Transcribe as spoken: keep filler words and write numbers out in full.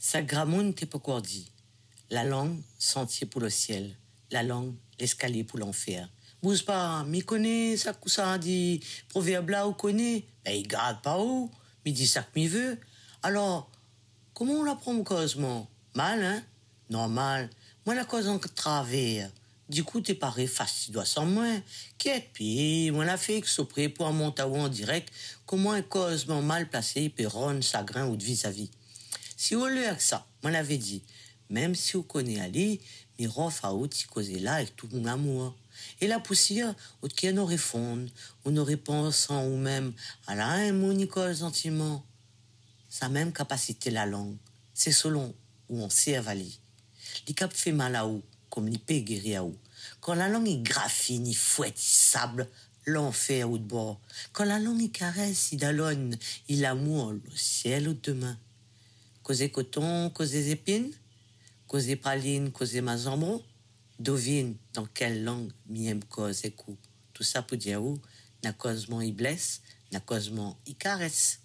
Sa gramoune t'es pas encore dit. La langue, sentier pour le ciel. La langue, l'escalier pour l'enfer. Bouge pas, m'y connaît, ça, ça dit, proverbe là, ou connaît. Ben, il garde pas où, m'y dit ça que m'y veut. Alors, comment on l'apprend causement? Mal, hein? Normal. Moi, la cause en travers. Du coup, t'es paré fastidieux sans moi. Qu'est-ce puis, moi, la fait que sopré pour un montaou en direct, comment un causement mal placé peut rendre chagrin ou de vis-à-vis. Si au lieu que ça, moi l'avais dit, même si on connaît Ali, mais rof à haute si causer là avec tout mon amour. Et la poussière, au qui on aurait fond, on aurait pensant ou même à la un mot Nicole sentiment. Sa même capacité la langue, c'est selon où on serve à lui. Les cap fait mal à ou, comme les peut guérir à ou. Quand la langue est graphine, il fouette, il sable, l'enfer ou de bord. Quand la langue est caresse, il dallonne, il amour, le ciel ou demain. Causer coton, causer épines, causer praline, causer mazambron, devine dans quelle langue miem cause et coup. Tout ça pour dire où, n'a causement il blesse, n'a causement il caresse.